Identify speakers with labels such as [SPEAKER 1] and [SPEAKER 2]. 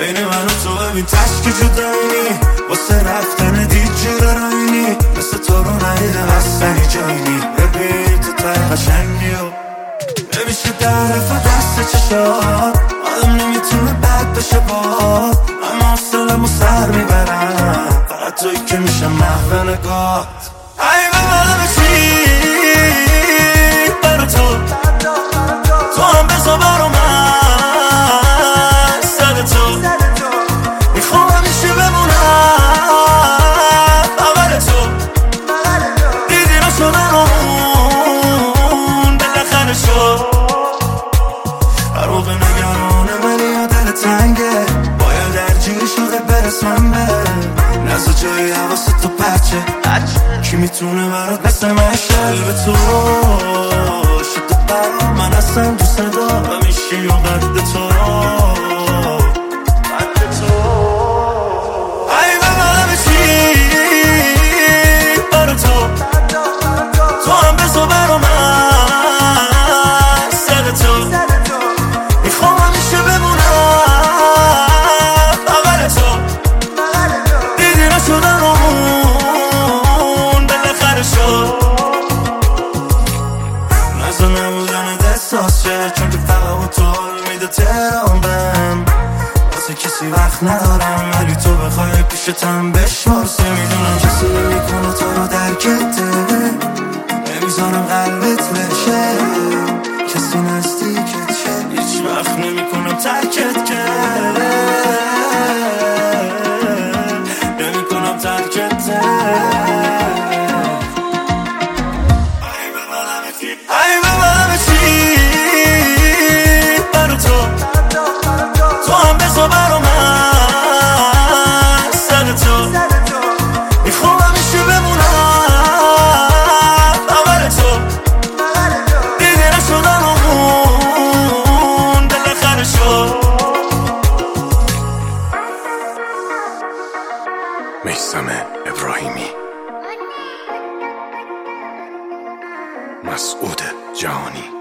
[SPEAKER 1] بین من و تو ببین تشک جدایینی واسه رفتن دید جور راینی مثل تو رو ندیدم اصلا جایینی ببین تو تای قشنگی و نمیشه درف دست چشات آدم نمیتونه بد بشه باد اما حوصله‌مو سر میبرم فقط توی که میشه محو نگات ای ببرم چی برا تو تو هم بزا برا من سر تو میخوام همیشه بمونم بغل تو دیدی را شدن اون بالاخره شد هر موقع نگرانه ولی یا دل تنگه باید درجی شده برسم به نزد جایی حواست تو پچه کی میتونه برات مثل من شلب تو شده برا من اصلا دوست دارم میشی و قد تو ای ببرم چی برا تو تو هم بزا برا من سر تو میخوام همیشه بمونم بغل تو دیدی را شدن اون بالاخره شد نزا نبودن احساس شه چون که فقط تو میده تهران بهم واسه کسی وقت ندارم ولی تو بخوای پیشتم بشمارسه میدونم کسی نمیکنه تو رو درکته نمیذارم قلبت بشه کسی نزدیکت شه هیچ وقت نمیکنم ترکت که نمیکنم ترکت ای ببرم چی برا تو تو هم بزا برا من سر تو میخوام همیشه بمونم بغل تو دیگه نشدن اون بالاخره شد
[SPEAKER 2] میثم ابراهیمی مسعود جهانی